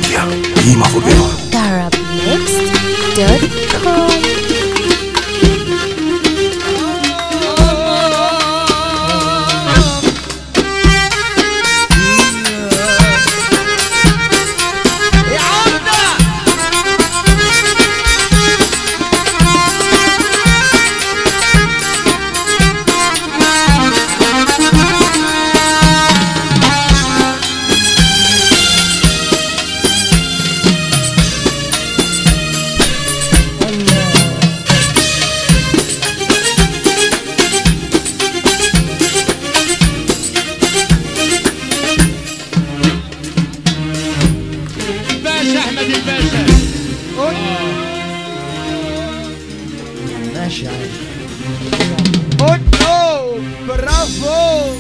media قيمة فوقها Arabmixed.com. احمد الباشا ماشي عادي. برافو.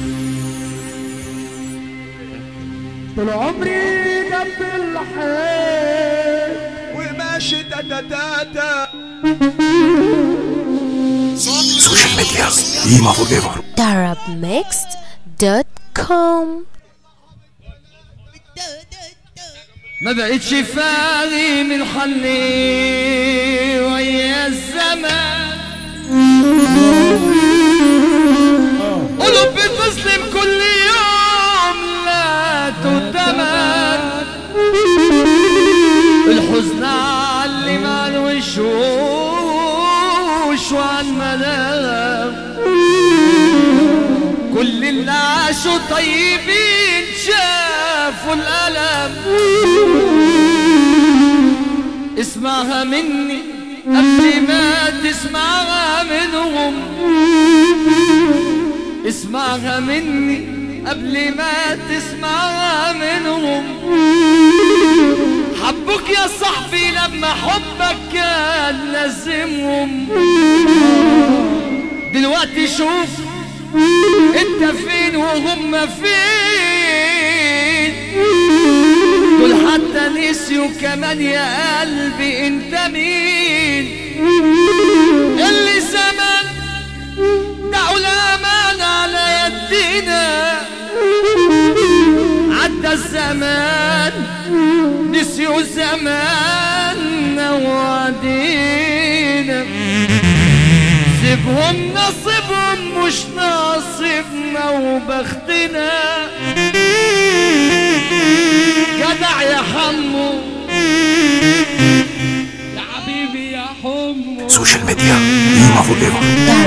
طول عمري جنب الحيط وماشي تاتا. سوشيال ميديا قيمة فوقها Arabmixed.com. ما بقتش فاضي من حني ويا الزمان، قلوب بتسلم كل يوم لا تتمن، الحزن علم عن وشوش وعن منام، كل اللي عاشوا طيبين شافوا الألم، اسمعها مني قبل ما تسمعها منهم، اسمعها مني قبل ما تسمعها منهم، حبوك يا صاحبي لما حبك كان لازمهم، دلوقتي شوف انت فين وهم فين، دول حتى نسيوا كمان يا قلبي انت مين، اللي زمان دعوا الامان على يدينا، عدى الزمان نسيوا زماننا وعدينا، سيبهم نصيبهم مش نصيبنا وبختنا، جدع يا حمو يا حبيبي يا حمو. سوشيال ميديا قيمة فوقها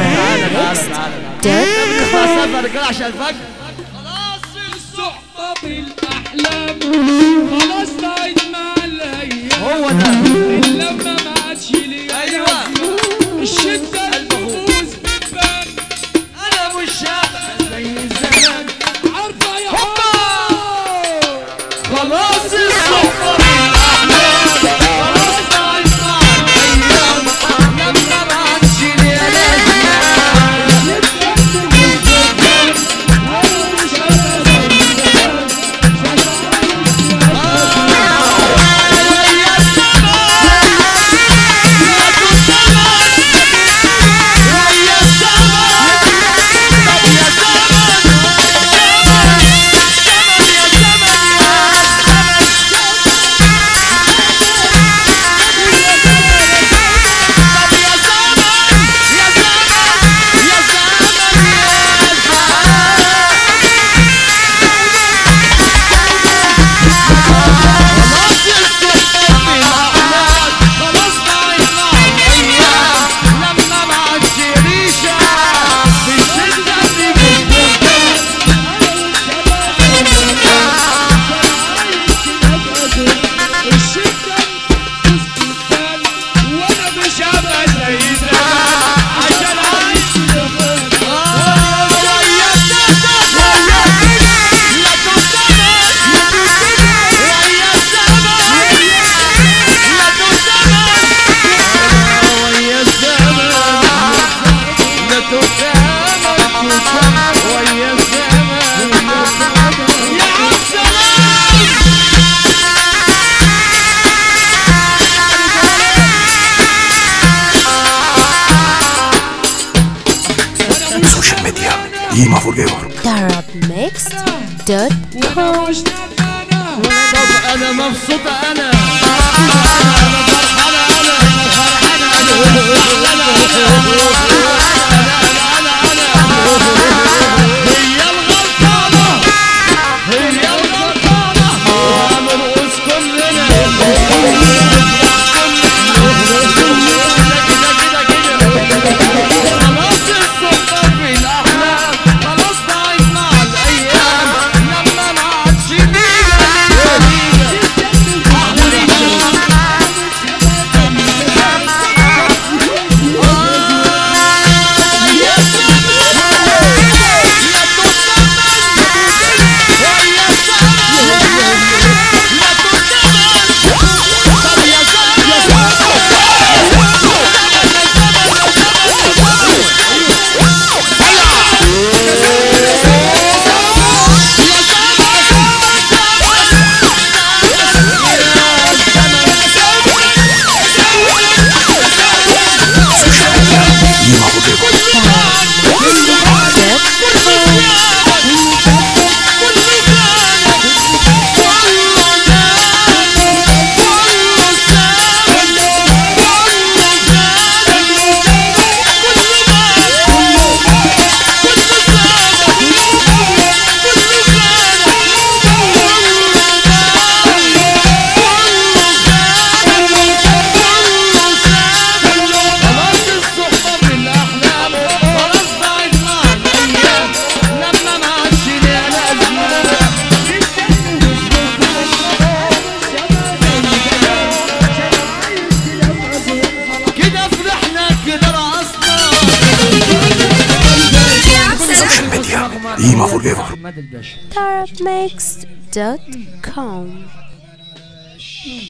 Arabmixed.com. رجال عشان الفجر. خلاص الصحبة بالأحلام، خلاص ضاعت مع الأيام، هو ده اللمة ما عادش ليها ايوه الشدة النفوس بتبان، انا مش شبه زي زمان، عارفة يا هوبا حمو. خلاص الصحبة بالأحلام، خلاص ضاعت مع الأيام، لما ما عادش ليها لازمة، قيمة فوقها Arabmixed.com. مش ندمانة طب انا مبسوطة انا فرحانة هي الغلطانة هنرقص كلنا خلاص الصحبة في الأحلام خلاص ضاعت مع الأيام لما ما عادش Ima forever. Tarabmix.com